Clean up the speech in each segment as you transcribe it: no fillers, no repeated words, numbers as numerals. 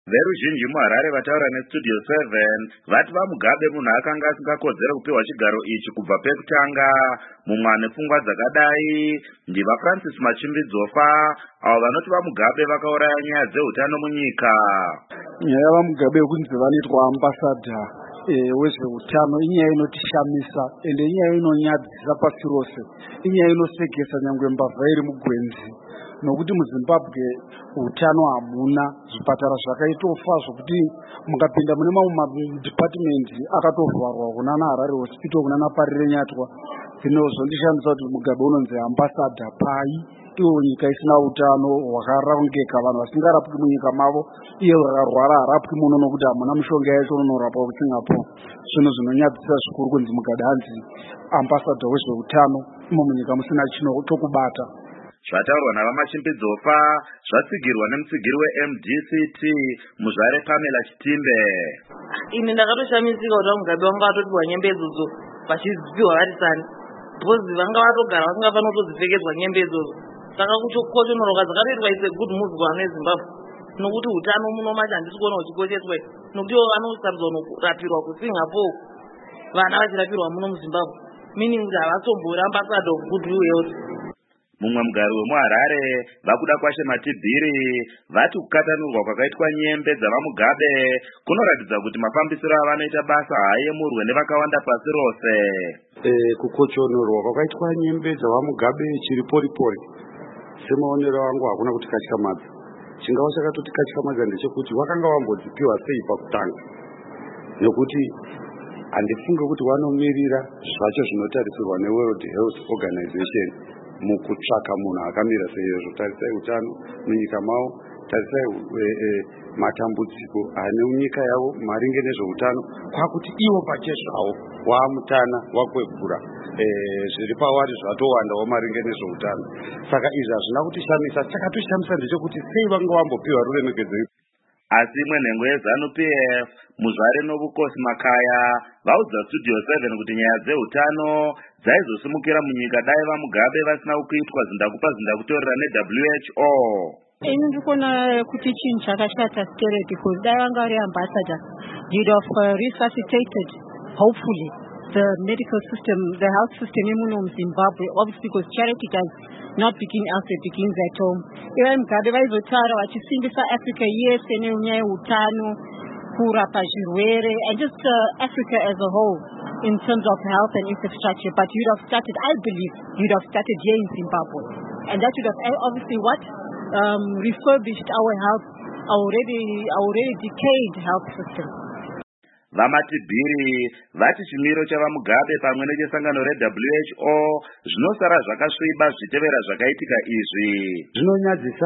Veruzhinji muHarare vataura neStudio 7 vati vaMugabe munhu akanga asingakodzera kupiwa chigaro ichi kubva pekutanga. Mumwe ane pfungwa dzakadai ndiva Francis Machimbidzofa, avo vanoti vaMugabe vakauraya nyaya dzeutano munyika. Nyaya yavaMugabe yokunzi vanoitwa ambasadha wezveutano inyaya inotishamisa ende inyaya inonyadzisa pasi rose, inyaya inosekesa nyangwe mbavha iri mugwenzi, nokuti muZimbabwe utano hamuna, zvipatara zvakaitofa zvokuti mukapinda mune mamwe madhipatimenti akatovharwa kunana Harare Hospital kunana Parire Nyatwa. Zvinozondishamisa kuti Mugabe unonzi ambasadha pai iwo nyika isina utano hwakarongeka, vanhu vasingarapwi munyika mavo, iye vakarwara harapwi muno nokuti hamuna mishonga yacho unorapwa kuSingapore. Zvinhu zvinonyadzisa zvikuru kunzi Mugabe anzi ambasadha wezveutano imo munyika musina chino chokubata. Zvataurwa navaMachimbidzofa zvatsigirwa nemutsigiri weMDCT Muzvare Pamela Chitimbe. Ini ndakatoshamisika kuti vaMugabe vanga vatopiwa nyembe idzodzo vachidzipiwa vari sani, bhozi vanga vatogara vasingafanira kutodzipfekedzwa nyembe idzodzo. Saka kuchokochonoroka dzakatoitwa ise good move kuvanhu veZimbabwe, nokuti utano muno macho handisi kuona uchikosheswa, nokuti ivo vanosarudza kurapirwa kuSingapore, vana vachirapirwa muno muZimbabwe, meaning kuti havasombori ambassador of good health. Mumwe mugari wemuHarare vakuda kwashe Matibhiri vati kukatanurwa kwakaitwa nyembe dzavaMugabe kunoratidza kuti mafambisiro avanoita basa haayemurwe nevakawanda pasi rose. Kukochonorwa kwakaitwa nyembe dzavaMugabe chiri pori-pori, semaonero angu hakuna kutikatyamadza. Chingava chakatotikatyamadza ndechekuti wakanga wambodzipiwa sei pakutanga, nekuti handifunge kuti wanomiririra zvacho zvinotarisirwa neWorld Health Organization mukutsvaka munhu akamira seizvo. Tarisai utano munyika mavo, tarisai matambudziko ane nyika yavo maringe nezveutano, kwakuti ivo pachezvavo waamutana wakwegura zviri pavari zvatowandawo maringe nezveutano. Saka izvi hazvina kutishamisa. Chakatishamisa ndechekuti sei vanga vambopiwa ruremekedzo. Asi imwe nhengo yeZANU-PF Muzvare Novukosi Makaya vaudza Studio 7 kuti nyaya dzeutano dzaizosimukira munyika dai vaMugabe vasina kuitwa zindakupa zindakutorera neWHO. Ini ndikuona kuti chinhu chakashata stere, because dai vanga vari ambassador, you'd have resuscitated hopefully the medical system, the health system in Zimbabwe, obviously because charity does not begin elsewhere, it begins at home. Iva Mugabe vaizotara vachisimbisa Africa yese nenyaya yeutano, kurapa zvirwere, and just Africa as a whole in terms of health and infrastructure. But you'd have started, I believe, you'd have started here in Zimbabwe, and that would have obviously refurbished our health, already decayed health system. VaMatibhiri vati chimiro chavaMugabe pamwe nechesangano reWHO zvinosara zvakasviba zvichitevera zvakaitika izvi. Zvinonyadzisa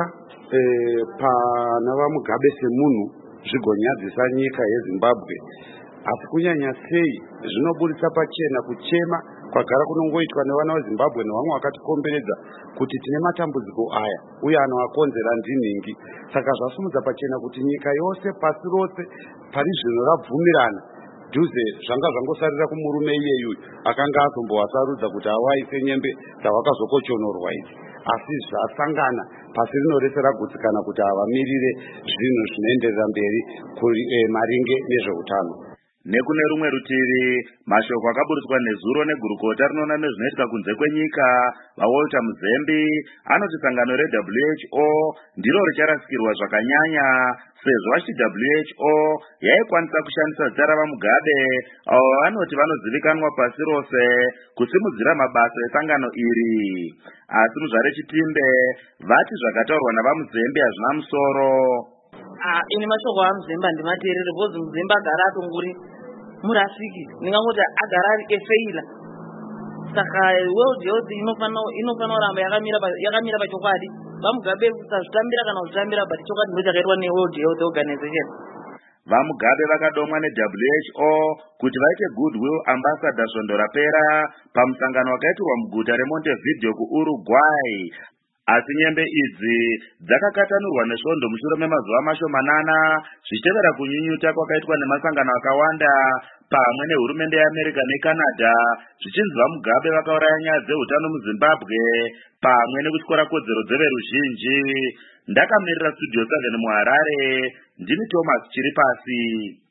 pana vaMugabe semunhu, zvigonyadzisa nyika yeZimbabwe, asi kunyanya sei zvinoburitsa pachena kuchema kwagara kunongoitwa nevana veZimbabwe nevamwe vakatikomberedza kuti tine matambudziko aya uye anoakonzera ndinhingi. Saka zvasumudza pachena kuti nyika yose pasi rose pari zvino rabvumirana dhuze zvanga zvangosarira kumurume iyeyu akanga azombowasarudza kuti awaise nyembe dzavakazokochonorwa idzi, asi zvasangana pasi rino rese ragutsikana kuti avamirire zvinhu zvinoenderera mberi maringe nezveutano. Nekune rumwe rutivi, mashoko akaburiswa nezuro negurukota rinoona nezvinoitika kunze kwenyika vaWalter Muzembi anoti sangano reWHO ndiro richarasikirwa zvakanyanya sezvo WHO yaikwanisa kushandisa zita ravaMugabe avo vanoti vanozivikanwa pasi rose kusimudzira mabasa esangano iri. Asi Muzvare Chitimbe vati zvakataurwa navaMuzembi hazvina musoro. Ini mashoko aMuzembe handimateereri, bhozi Muzembe agara atongori murasiki, ndingangoti agara ari efeila. Saka World Health inofana kuramba yakamira pachokwadi. VaMugabe kusazvitambira kana kuzvitambira, but chokwadi ndo chakaitwa neWorld Health Organization. VaMugabe vakadomwa neWHO kuti vaite goodwill ambassador svondo rapera pamusangano wakaitirwa muguta reMontevideo kuUruguay. asi nyembe idzi dzakakatanurwa nesvondo mushure memazuva mashomanana zvichitevera kunyunyuta kwakaitwa nemasangano akawanda pamwe nehurumende yeAmerica neCanada zvichinzi vaMugabe vakauraya nyaya dzehutano muZimbabwe pamwe nekutyora kodzero dzeveruzhinji. Ndakamirira Studio 7 muHarare, ndini Thomas Chiripasi.